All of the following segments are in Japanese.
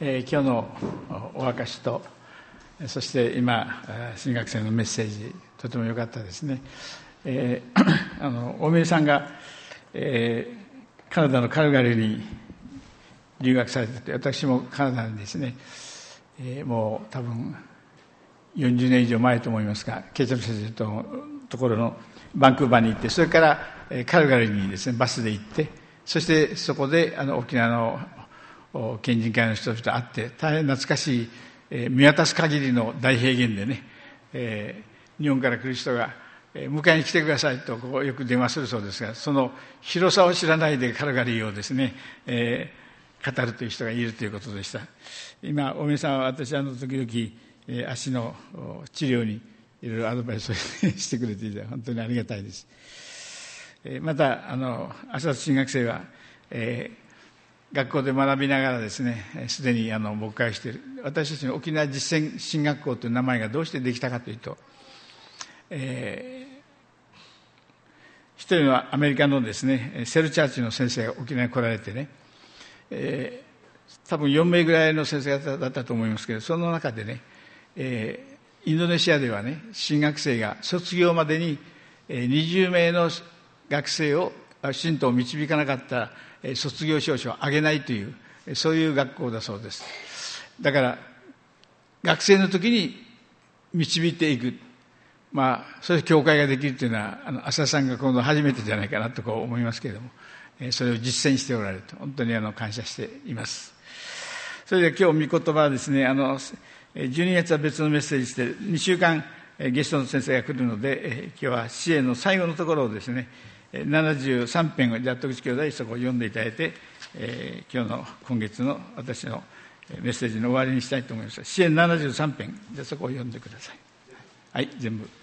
今日のお証と、そして今新学生のメッセージ、とても良かったですね。大宮さんが、カナダのカルガリーに留学されてて、私もカナダにですね、もう多分40年以上前と思いますが、ケイチャム先生のところのバンクーバーに行って、それからカルガリーにですねバスで行って、そしてそこで沖縄の県人会の人と会って、大変懐かしい、見渡す限りの大平原でね、日本から来る人が迎えに来てくださいとよく電話するそうですが、その広さを知らないでカルガリーをですね、語るという人がいるということでした。今大宮さんは私時々足の治療にいろいろアドバイスをしてくれていて本当にありがたいです。また浅田新学生は、学校で学びながらですね、すでに牧会している。私たちの沖縄実践進学校という名前がどうしてできたかというと、一人のアメリカのですねセルチャーチの先生が沖縄に来られてね、多分4名ぐらいの先生方だったと思いますけど、その中でね、インドネシアではね、新学生が卒業までに20名の学生を信徒を導かなかった卒業証書をあげないという、そういう学校だそうです。だから学生の時に導いていく、そういう教会ができるというのは浅田さんが今度初めてじゃないかなと思いますけれども、それを実践しておられると本当に感謝しています。それで今日御言葉はですね、12月は別のメッセージで2週間ゲストの先生が来るので、今日は支援の最後のところをですね、73編をじゃあ徳地兄弟そこを読んでいただいて、今月の私のメッセージの終わりにしたいと思います。支援73編、じゃあそこを読んでください。はい、全部。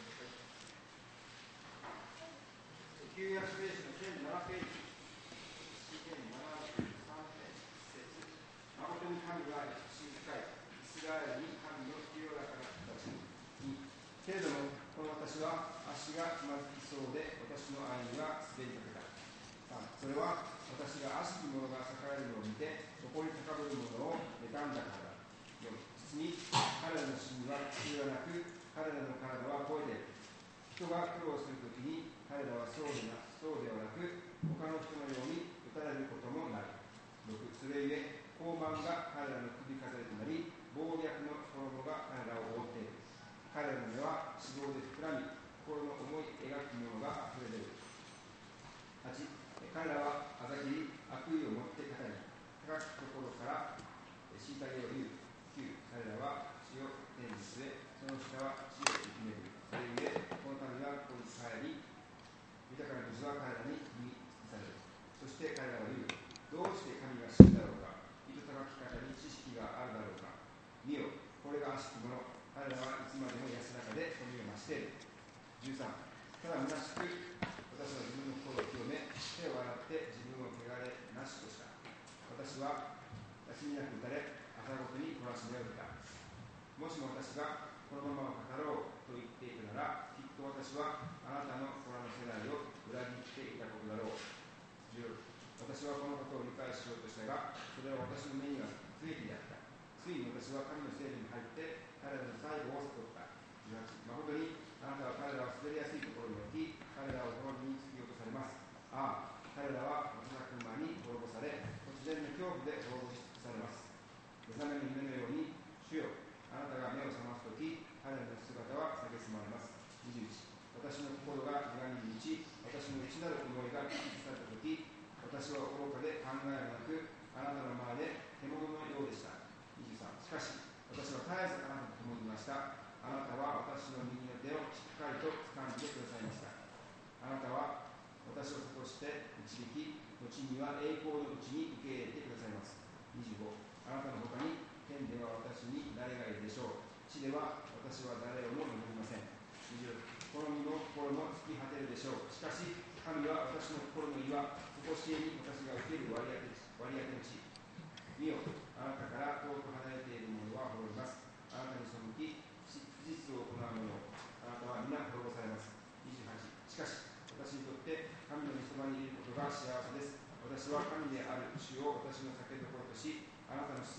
けれども、この私は足がつまずきそうで、私の愛には滑りかけた。それは私が悪しき者が栄えるのを見て、誇り高ぶる者を妬んだからだ。実に彼らの心は口ではなく、彼らの体は吠えている。人が苦労するときに、彼らはそうではなく、他の人のように打たれることもなる。それゆえ、傲慢が彼らの首飾りとなり、暴虐の衣が彼らを覆っている。彼らの目は脂肪で膨らみ、心の思い描くものがあふれ出る。8、彼らはあざきり、悪意を持って語り、高きところから虐げを言う。9、彼らは血を天に据え、その下は血を生きめる。それゆえ、この民はここに帰り、豊かな水は彼らに踏み尽くされる。そして彼らは言う。どうして神が死んだろうか。糸高き方に知識があるだろうか。見よ、これが悪しき者。彼らはいつまでも安らかで富を増している。13、ただ虚しく私は自分の心を清め、手を洗って自分を汚れなしとした。私は休みなく打たれ、朝ごとに懲らしめを受けた。もしも私がこのまま語ろうと言っていたなら、きっと私はあなたの子らの世代を裏切っていたことだろう。16、私はこのことを理解しようとしたが、それは私の目には不益であった。ついに私は神の聖地に入って彼らの最後を悟った。18、誠にあなたは彼らを滑りやすいところに置き、彼らを滅びに突き落とされます。ああ、彼らは瞬く間に滅ぼされ、突然の恐怖で滅ぼし尽くされます。目覚めの夢のように、主よ、あなたが目を覚ますとき、彼らの姿は蔑まれます。21、私の心が苦みに満ち、私の内なる思いが聞きされたとき、私は愚かで考えもなく、あなたの前で獣のようでした。23、しかし、私は絶えずあなたと共にいました。あなたは私の右の手をしっかりと掴んでくださいました。あなたは私を諭して導き、後には栄光のうちに受け入れてくださいます。25、あなたの他に天では私に誰がいるでしょう。地では私は誰をも望みません。26、この身の心も尽き果てるでしょう。しかし、神は私の心の岩、底知恵に私が受ける割り当ての地。見よ、あなたから遠く離れている者は滅びます。あなたに背き、不実を行う者、あなたは皆滅ぼされます。28、しかし、私にとって神の御そばにいることが幸せです。私は神である主を私の酒どころとし、あなたのすべての御業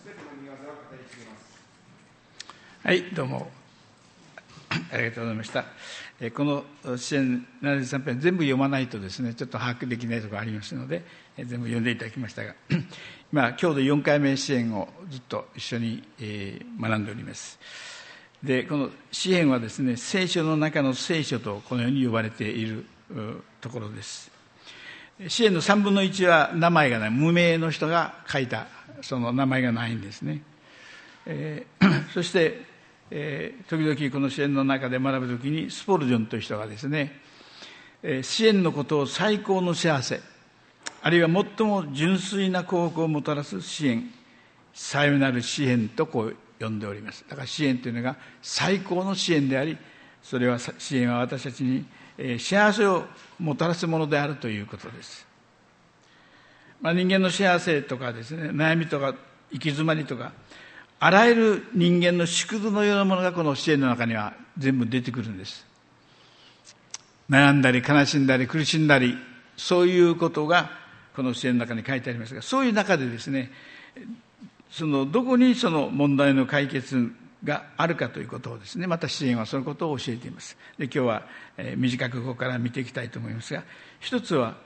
まずは語り継げます。 はい、どうもありがとうございました。この支援73編全部読まないとですね、ちょっと把握できないところがありますので、全部読んでいただきましたが、今日で4回目支援をずっと一緒に学んでおります。で、この詩編はですね、聖書の中の聖書とこのように呼ばれているところです。詩編の3分の1は名前がない、無名の人が書いた、その名前がないんですね。そして、時々この詩編の中で学ぶときにスポルジョンという人がですね、詩編のことを最高の幸せ、あるいは最も純粋な幸福をもたらす詩編、さよなる詩編とこう呼んでおります。だから詩編というのが最高の詩編であり、それは詩編は私たちに幸せをもたらすものであるということです。人間の幸せとかですね、悩みとか行き詰まりとか、あらゆる人間の縮図のようなものがこの詩編の中には全部出てくるんです。悩んだり悲しんだり苦しんだり、そういうことがこの詩編の中に書いてありますが、そういう中でですね、どこにその問題の解決があるかということをですね、また詩編はそのことを教えています。で、今日は短くここから見ていきたいと思いますが、一つは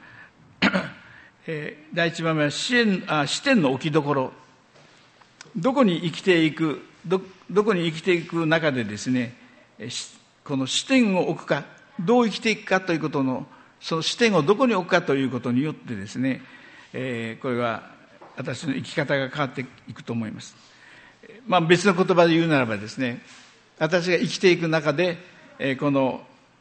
第一番目は視点の置きどころ。どこに生きていく中でですね、この視点を置くか、どう生きていくかということの、その視点をどこに置くかということによってですね、これは私の生き方が変わっていくと思います。別の言葉で言うならばですね、私が生きていく中で、この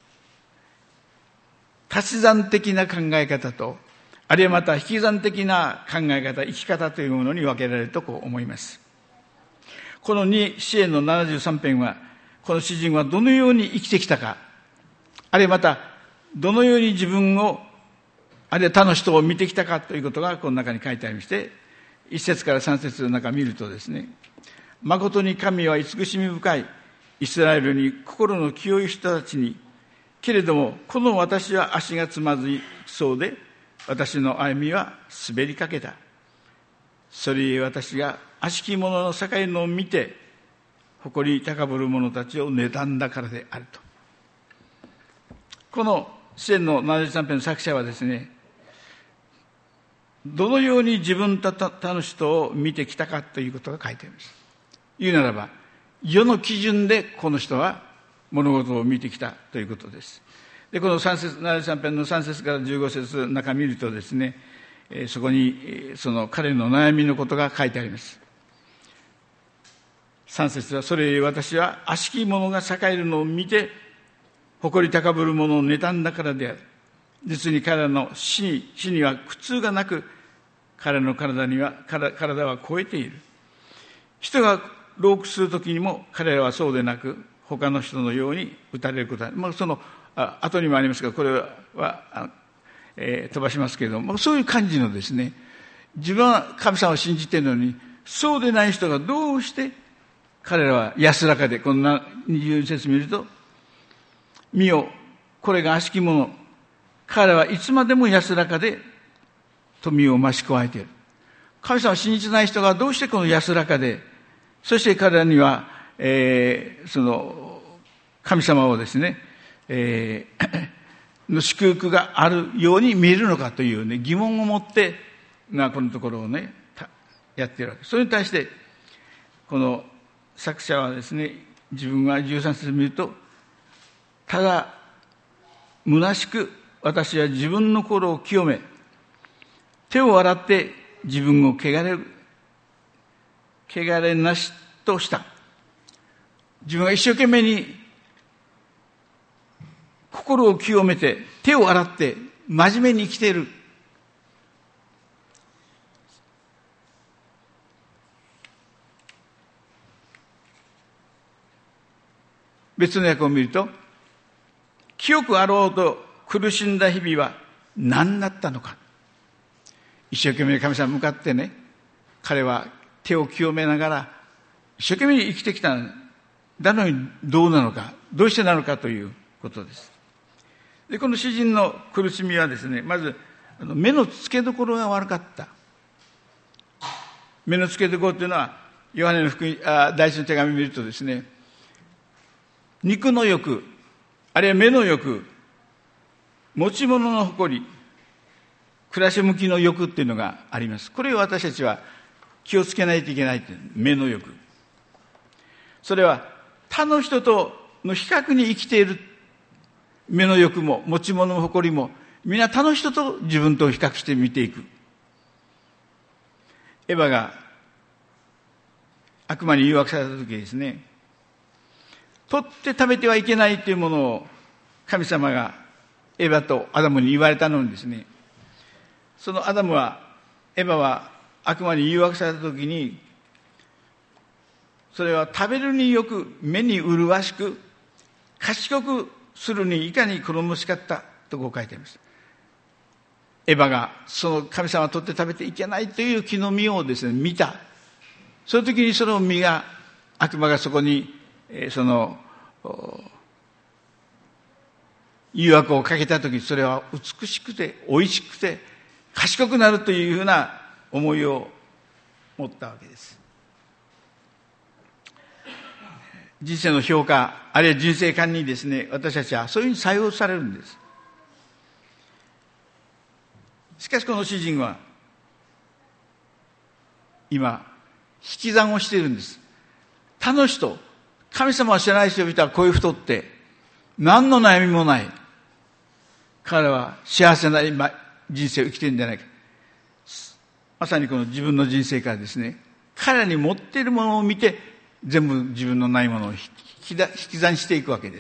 足し算的な考え方と、あるいはまた引き算的な考え方、生き方というものに分けられるとこう思います。この詩編の73編は、この詩人はどのように生きてきたか、あるいはまたどのように自分を、あるいは他の人を見てきたかということがこの中に書いてありまして、1節から3節の中を見るとですね、誠に神は慈しみ深い、イスラエルに心の清い人たちに、けれどもこの私は足がつまずいそうで、私の歩みは滑りかけた。それゆえ私が悪しき者の栄えるのを見て、誇り高ぶる者たちを妬んだからであると。この詩編の73編の作者はですね、どのように自分と他の人を見てきたかということが書いてあります。言うならば、世の基準でこの人は物事を見てきたということです。で、この73編の3節から15節の中を見るとですね、そこにその彼の悩みのことが書いてあります。3節は、それゆえ私は悪しき者が栄えるのを見て、誇り高ぶる者を妬んだからである。実に彼らの死には苦痛がなく、彼の体は超えている。人が老苦するときにも彼らはそうでなく、他の人のように打たれることは、その後にもありますが、これは飛ばしますけれども、そういう感じのですね、自分は神様を信じているのに、そうでない人がどうして彼らは安らかで、こんな20節見ると、見よ、これが悪しき者、彼らはいつまでも安らかで富を増し加えている。神様を信じてない人がどうしてこの安らかで、そして彼らには、その神様をですね、の祝福があるように見えるのかというね、疑問を持って、このところをね、やっているわけです。それに対して、この作者はですね、自分は13節見ると、ただ、虚しく私は自分の心を清め、手を洗って自分を汚れなしとした。自分が一生懸命に心を清めて手を洗って真面目に生きている。別の訳を見ると、清くあろうと苦しんだ日々は何だったのか。一生懸命神様に向かってね、彼は手を清めながら一生懸命に生きてきた。だのにどうなのか、どうしてなのかということです。で、この詩人の苦しみはですね、まず目の付けどころが悪かった。目の付けどころというのは、 ヨハネの第一の手紙を見るとですね、肉の欲、あるいは目の欲、持ち物の誇り、暮らし向きの欲っていうのがあります。これを私たちは気をつけないといけないという、目の欲。それは他の人との比較に生きている目の欲も持ち物の誇りも、皆他の人と自分と比較して見ていく。エヴァが悪魔に誘惑された時ですね、取って食べてはいけないというものを神様がエヴァとアダムに言われたのにですね、そのエヴァは悪魔に誘惑された時に、それは食べるによく、目に麗しく、賢くするにいかに好ましかったとこう書いてあります。エヴァがその神様を取って食べていけないという木の実をですね、見た。その時にその実が、悪魔がそこに、その、誘惑をかけた時、それは美しくて、美味しくて、賢くなるというふうな思いを持ったわけです。人生の評価、あるいは人生観にですね、私たちはそういうふうに採用されるんです。しかしこの詩人は、今、引き算をしているんです。他の人、神様を知らない人々はこういう太って、何の悩みもない。彼は幸せな人生を生きているんじゃないか。まさにこの自分の人生からですね、彼らに持っているものを見て、全部自分のないものを引き算していくわけです。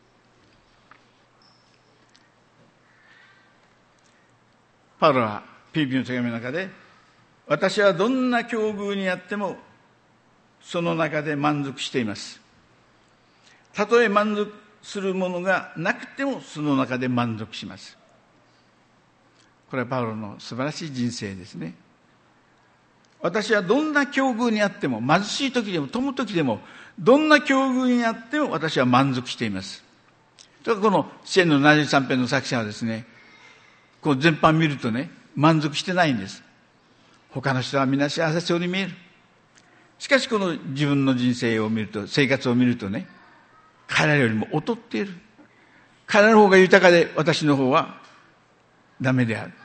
パウロはピリピの手紙の中で、私はどんな境遇にあってもその中で満足しています。たとえ満足するものがなくてもその中で満足します。これはパウロの素晴らしい人生ですね。私はどんな境遇にあっても、貧しい時でも富む時でも、どんな境遇にあっても私は満足しています。この詩篇の73編の作者はですね、こう全般見るとね、満足してないんです。他の人は皆幸せそうに見える。しかしこの自分の人生を見ると、生活を見るとね、彼らよりも劣っている。彼らの方が豊かで、私の方はダメである。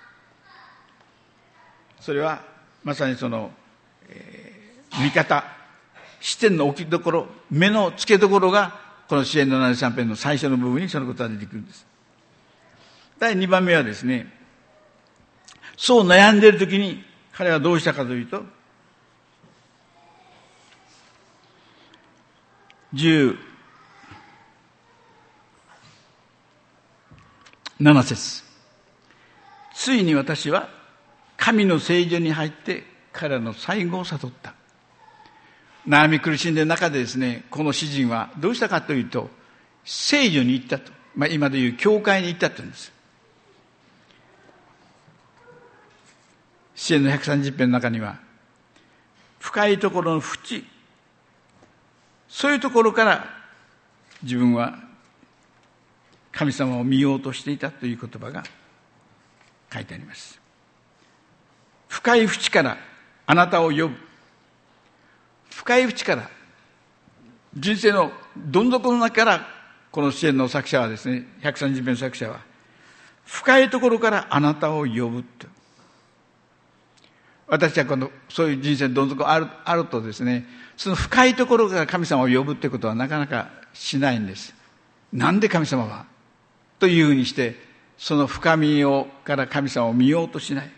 それはまさにその、見方、視点の置きどころ、目の付けどころがこの詩篇の73編の最初の部分にそのことが出てくるんです。第2番目はですね、そう悩んでいるときに彼はどうしたかというと、17節。ついに私は神の聖所に入って彼らの最後を悟った。悩み苦しんでいる中でですね、この詩人はどうしたかというと、聖所に行ったと。今でいう教会に行ったというんです。詩篇の130編の中には、深いところの淵、そういうところから自分は神様を見ようとしていたという言葉が書いてあります。深い淵からあなたを呼ぶ。深い淵から、人生のどん底の中から、この詩篇の作者はですね、130編の作者は、深いところからあなたを呼ぶと。私はそういう人生のどん底あるとですね、その深いところから神様を呼ぶってことはなかなかしないんです。なんで神様はというふうにして、その深みから神様を見ようとしない。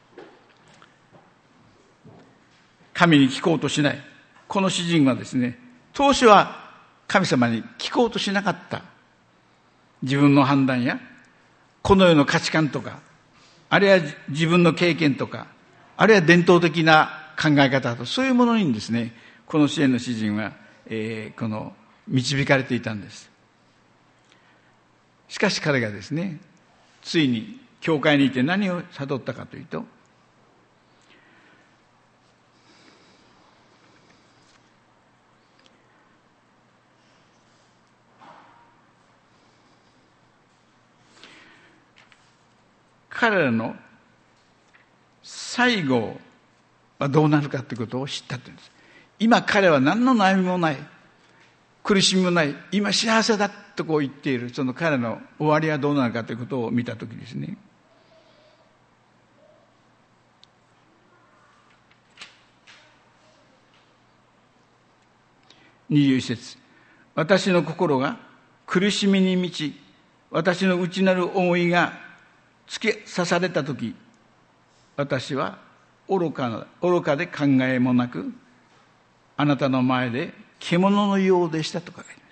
神に聞こうとしない。この詩人はですね、当初は神様に聞こうとしなかった。自分の判断や、この世の価値観とか、あるいは自分の経験とか、あるいは伝統的な考え方と、そういうものにですね、この詩篇の詩人は、導かれていたんです。しかし彼がですね、ついに教会にいて何を悟ったかというと、彼らの最後はどうなるかということを知ったというんです。 今彼は何の悩みもない、苦しみもない、今幸せだとこう言っている、その彼の終わりはどうなのかということを見たときですね、21節、私の心が苦しみに満ち、私の内なる思いが突き刺されたとき、私は愚かで考えもなく、あなたの前で獣のようでしたと書かれています。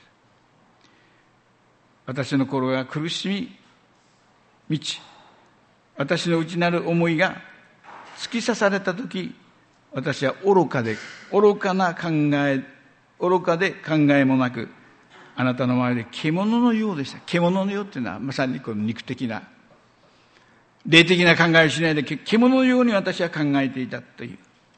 私の心が苦しみ満ち、私の内なる思いが突き刺されたとき、私は愚かで考えもなく、あなたの前で獣のようでした。獣のようというのはまさにこの肉的な、霊的な考えをしないで獣のように私は考えていたという。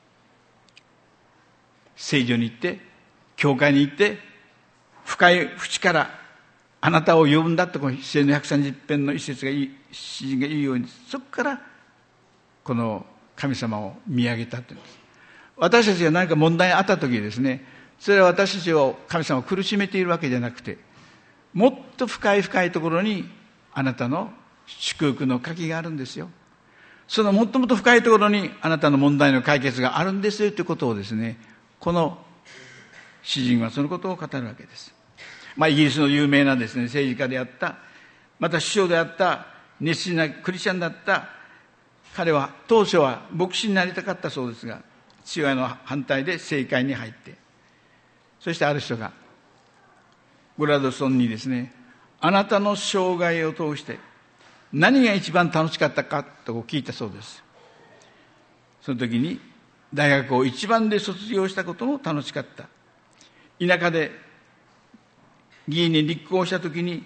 聖女に行って、教会に行って、深い淵からあなたを呼ぶんだと、この詩の130編の一節が詩人が言うように、そこからこの神様を見上げたというんです。私たちが何か問題があった時ですね、それは私たちを神様を苦しめているわけじゃなくて、もっと深い深いところにあなたの祝福の鍵があるんですよ。そのもっともっと深いところにあなたの問題の解決があるんですよということをですね、この詩人はそのことを語るわけです。イギリスの有名なですね、政治家であった、また首相であった、熱心なクリスチャンだった彼は、当初は牧師になりたかったそうですが、父親の反対で政界に入って、そしてある人がグラドソンにですね、あなたの生涯を通して何が一番楽しかったかと聞いたそうです。その時に、大学を一番で卒業したことも楽しかった。田舎で議員に立候補した時に、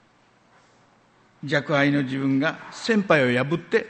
若輩の自分が先輩を破って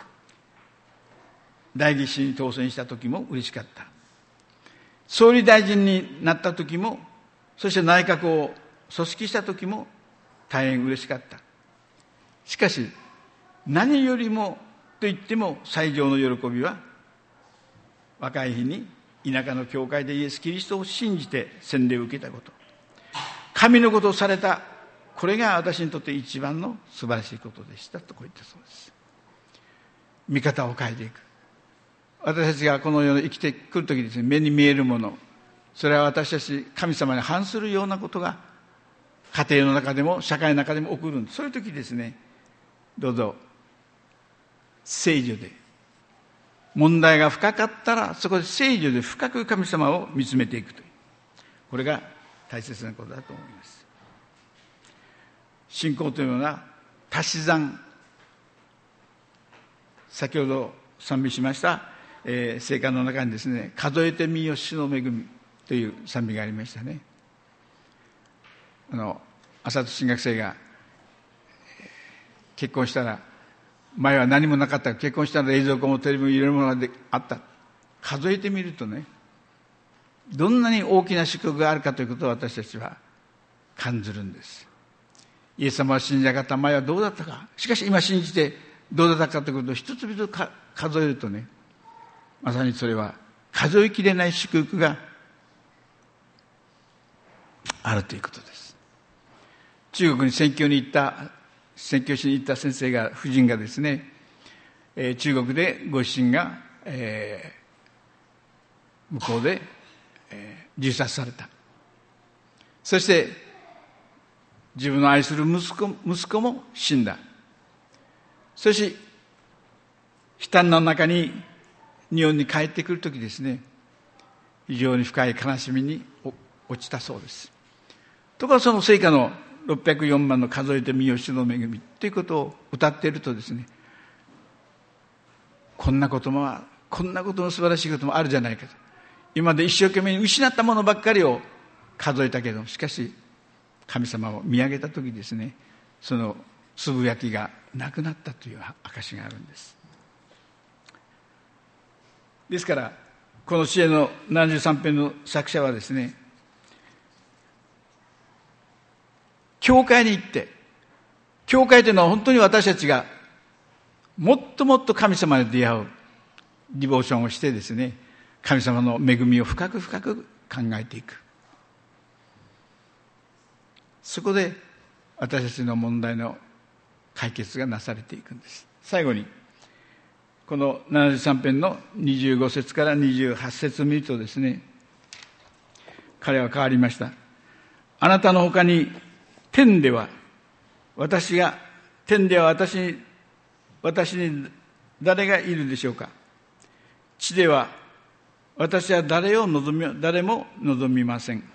代議士に当選した時も嬉しかった。総理大臣になった時も、そして内閣を組織した時も大変嬉しかった。しかし何よりもと言っても最上の喜びは、若い日に田舎の教会でイエス・キリストを信じて洗礼を受けたこと、神のことをされた、これが私にとって一番の素晴らしいことでしたとこう言ったそうです。見方を変えていく。私たちがこの世に生きてくるときですね、目に見えるもの、それは私たち神様に反するようなことが家庭の中でも社会の中でも起こるんです。そういう時ですね、どうぞ聖女で、問題が深かったらそこで聖女で深く神様を見つめていくという、これが大切なことだと思います。信仰というのは足し算、先ほど賛美しました聖歌の中にですね、数えてみよ主の恵みという賛美がありましたね。浅戸神学生が結婚したら、前は何もなかったが結婚したら冷蔵庫もテレビもいろいろものがあった。数えてみるとね、どんなに大きな祝福があるかということを私たちは感じるんです。イエス様を信じなかった前はどうだったか、しかし今信じてどうだったかということを一つ一つ数えるとね、まさにそれは数えきれない祝福があるということです。中国に宣教しに行った先生が、夫人がですね、中国でご自身が、向こうで、銃殺された。そして自分の愛する息子も死んだ。そして悲嘆の中に日本に帰ってくるときですね、非常に深い悲しみに落ちたそうです。ところがその聖歌の604番の数えてみよ主の恵みということを歌っているとですね、こんなことの素晴らしいこともあるじゃないかと。今まで一生懸命に失ったものばっかりを数えたけど、しかし神様を見上げたときですね、そのつぶやきがなくなったという証があるんです。ですからこの詩への73編の作者はですね、教会に行って、教会というのは本当に私たちがもっともっと神様に出会うディボーションをしてですね、 神様の恵みを深く深く考えていく。そこで私たちの問題の解決がなされていくんです。最後にこの73編の25節から28節を見るとですね、彼は変わりました。あなたの他に天では私に誰がいるでしょうか。地では私は誰も望みません。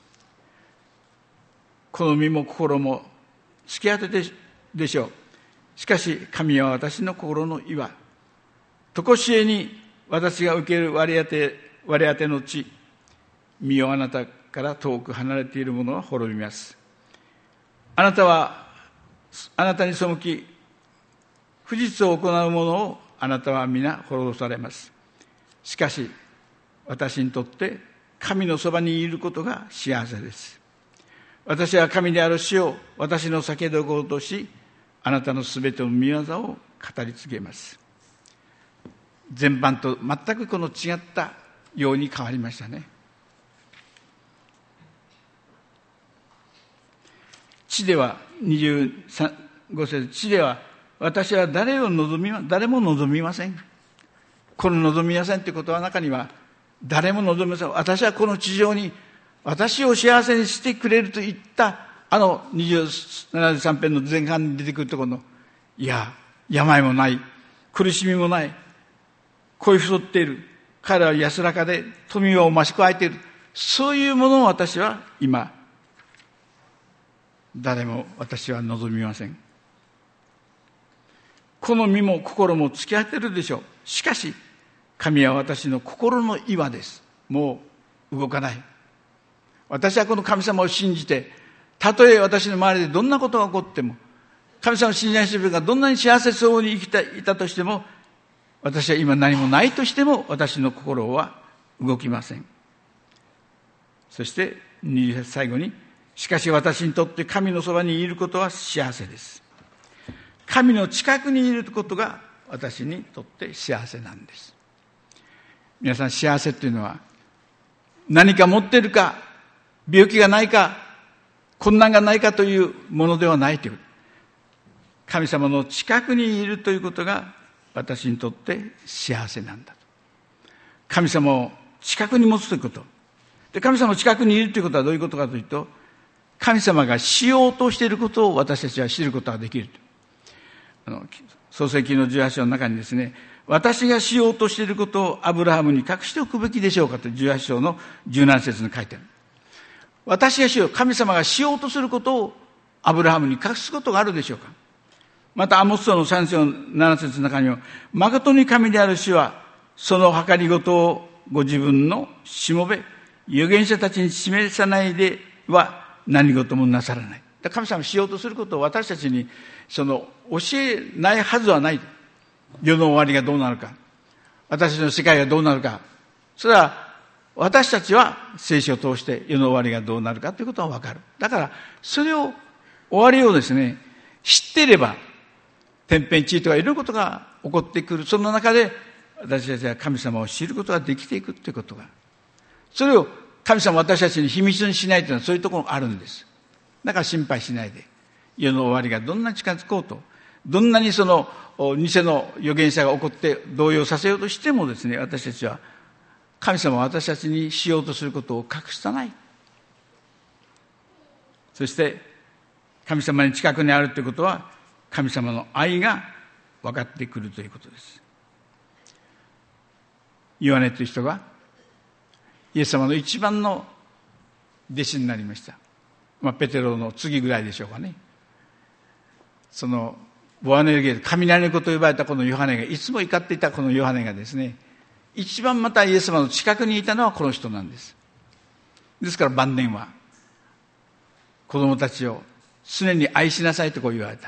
この身も心も突き当ててでしょう。しかし神は私の心の岩、常しえに私が受ける割り当ての地、身をあなたから遠く離れているものは滅びます。あなたに背き不実を行う者をあなたは皆滅されます。しかし私にとって神のそばにいることが幸せです。私は神である主を私の酒どころとし、あなたのすべての御業を語り継げます。全般と全くこの違ったように変わりましたね。地では25節、地では私は誰も望みません。この望みませんということは、中には誰も望みません。私はこの地上に私を幸せにしてくれると言った73編の前半に出てくるところの、いや病もない、苦しみもない、恋太っている、彼は安らかで富を増し加えている、そういうものを私は今私は望みません。この身も心も突き当てるでしょう。しかし神は私の心の岩です。もう動かない。私はこの神様を信じて、たとえ私の周りでどんなことが起こっても、神様を信じない人々がどんなに幸せそうに生きていたとしても、私は今何もないとしても私の心は動きません。そして20節最後に、しかし私にとって神のそばにいることは幸せです。神の近くにいることが私にとって幸せなんです。皆さん、幸せっていうのは何か持っているか、病気がないか、困難がないかというものではないという、神様の近くにいるということが私にとって幸せなんだと。神様を近くに持つということで、神様の近くにいるということはどういうことかというと、神様がしようとしていることを私たちは知ることができると。創世記の18章の中にですね、私がしようとしていることをアブラハムに隠しておくべきでしょうかと18章の17節に書いてある。神様がしようとすることをアブラハムに隠すことがあるでしょうか。またアモス書の3章7節の中には、誠に神である主はその計りごとをご自分のしもべ預言者たちに示さないでは何事もなさらない。神様がしようとすることを私たちに教えないはずはない。世の終わりがどうなるか、私たちの世界がどうなるか、それは私たちは聖書を通して世の終わりがどうなるかということは分かる。だからそれを終わりをですね、知っていれば天変地異とかいろいろことが起こってくる。その中で私たちは神様を知ることができていくということが、それを神様は私たちに秘密にしないというのはそういうところがあるんです。だから心配しないで、世の終わりがどんなに近づこうと、どんなに偽の預言者が起こって動揺させようとしてもですね、私たちは神様は私たちにしようとすることを隠さない。そして神様に近くにあるということは、神様の愛が分かってくるということです。ヨハネという人がイエス様の一番の弟子になりました。ペテロの次ぐらいでしょうかね。ボアネルゲー、雷の子と呼ばれたこのヨハネが、いつも怒っていたこのヨハネがですね、一番またイエス様の近くにいたのはこの人なんです。ですから晩年は子供たちを常に愛しなさいとこう言われた。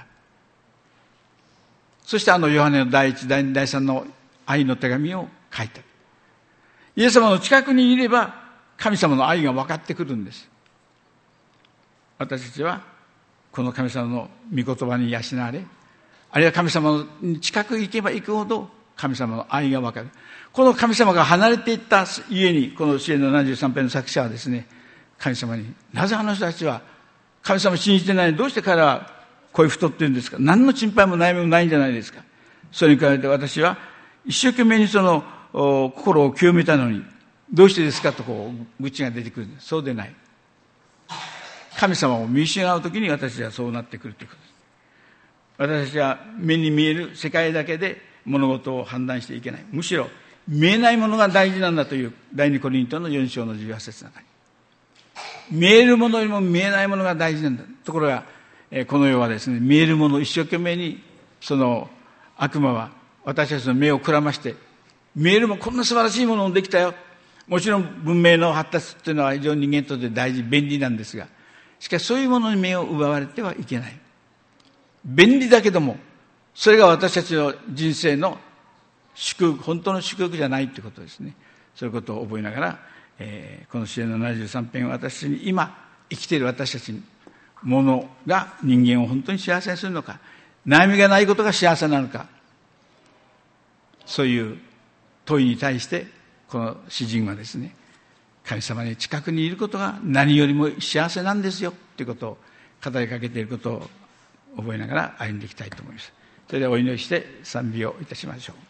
そしてヨハネの第一、第二、第三の愛の手紙を書いた。イエス様の近くにいれば神様の愛が分かってくるんです。私たちはこの神様の御言葉に養われ、あるいは神様に近く行けば行くほど神様の愛が分かる。この神様が離れていったゆえに、この詩篇の73編の作者はですね、神様に、なぜあの人たちは神様を信じてないのに、どうして彼らはこういう太ってるんですか。何の心配も悩みもないんじゃないですか。それに比べて私は一生懸命にその心を清めたのに、どうしてですかと愚痴が出てくるんです。そうでない。神様を見失うときに私はそうなってくるということです。私たちは目に見える世界だけで物事を判断していけない。むしろ見えないものが大事なんだという第二コリントの4章の18節の中に、見えるものよりも見えないものが大事なんだ。ところがこの世はですね、見えるものを一生懸命に、その悪魔は私たちの目をくらまして、見えるもん、こんな素晴らしいものもできたよ。もちろん文明の発達というのは非常に人間にとって大事、便利なんですが、しかしそういうものに目を奪われてはいけない。便利だけども、それが私たちの人生の祝福、本当の祝福じゃないということですね。そういうことを覚えながら、この詩篇の73編は私に、今生きている私たちに、ものが人間を本当に幸せにするのか、悩みがないことが幸せなのか、そういう問いに対してこの詩人はですね、神様に近くにいることが何よりも幸せなんですよということを語りかけていることを覚えながら歩んでいきたいと思います。それではお祈りして賛美をいたしましょう。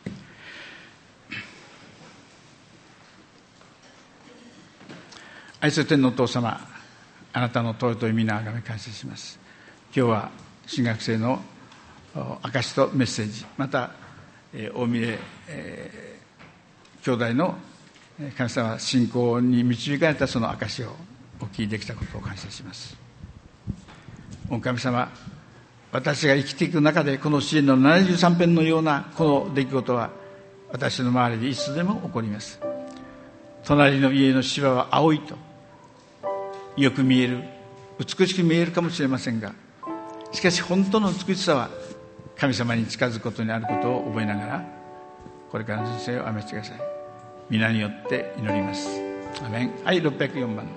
愛する天のお父様、あなたの尊い皆をあがめ感謝します。今日は新学生の証とメッセージ、また大峰、兄弟の神様信仰に導かれたその証をお聞きできたことを感謝します。御神様、私が生きていく中でこの詩篇の73編のようなこの出来事は私の周りでいつでも起こります。隣の家の芝は青いとよく見える、美しく見えるかもしれませんが、しかし本当の美しさは神様に近づくことにあることを覚えながら、これからの人生を歩ませてください。皆によって祈ります。アメン。はい、604番の